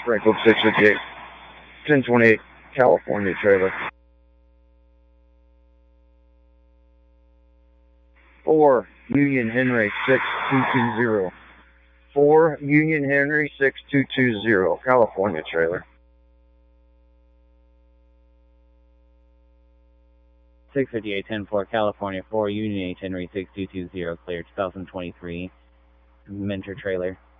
Sprinkled 658, 1028, California trailer. 4 Union Henry 6220. 4 Union Henry 6220, California trailer. 658, 10-4, California, 4 Union H Henry 6220, cleared 2023, Mentor trailer.